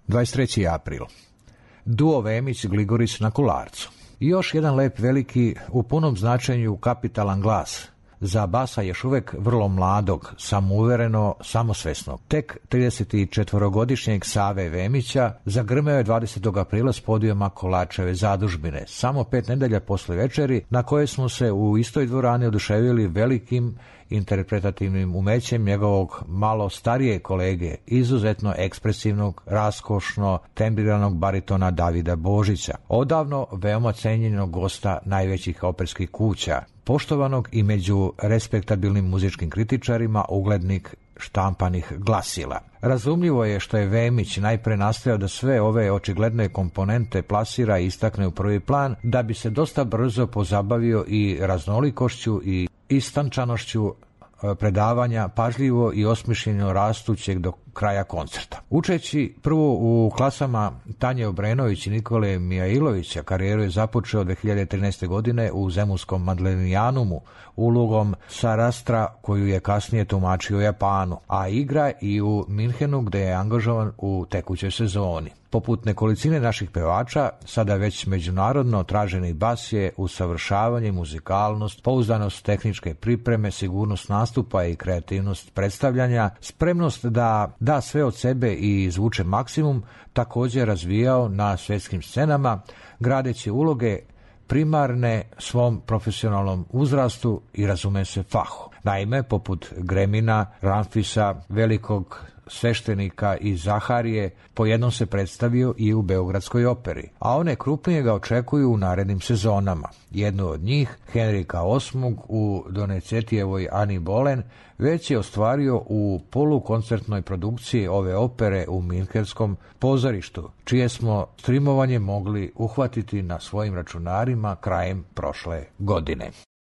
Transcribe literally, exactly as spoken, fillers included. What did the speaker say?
dvadeset treći april. Duo Vemić-Gligorić na Kolarcu. I još jedan lep veliki, u punom značenju kapitalan glas. Za basa još uvijek vrlo mladog, samouvereno, samosvesnog. Tek tridesetčetvorogodišnjeg Save Vemića zagrmeo je dvadesetog aprila s podijuma Kolačeve zadužbine, samo pet nedelja posle večeri, na koje smo se u istoj dvorani oduševili velikim interpretativnim umećem njegovog malo starije kolege, izuzetno ekspresivnog, raskošno tembriranog baritona Davida Božića, odavno veoma cenjenog gosta najvećih operskih kuća, poštovanog i među respektabilnim muzičkim kritičarima uglednik štampanih glasila. Razumljivo je što je Vemić najpre nastojao da sve ove očigledne komponente plasira i istakne u prvi plan, da bi se dosta brzo pozabavio i raznolikošću i istančanošću predavanja, pažljivo i osmišljeno rastućeg do kraja koncerta. Učeći prvo u klasama Tanje Obrenović i Nikole Mijailovića, karijeru je započeo dve hiljade trinaeste. godine u zemunskom Madlenijanumu ulogom Sarastra, koju je kasnije tumačio u Japanu, a igra i u Minhenu, gde je angažovan u tekućoj sezoni. Poput nekolicine naših pevača, sada već međunarodno traženi bas je usavršavanje, muzikalnost, pouzdanost tehničke pripreme, sigurnost nastupa i kreativnost predstavljanja, spremnost da da sve od sebe i zvuče maksimum, također razvijao na svjetskim scenama, gradeći uloge primarne svom profesionalnom uzrastu i razume se fahu. Naime, poput Gremina, Ramfisa, velikog sveštenika i Zaharije, po jednom se predstavio i u Beogradskoj operi, a one krupnije ga očekuju u narednim sezonama. Jednu od njih, Henrika osmog u Donizetijevoj Ani Bolen, već je ostvario u polukoncertnoj produkciji ove opere u Minhenskom pozorištu, čije smo streamovanje mogli uhvatiti na svojim računarima krajem prošle godine.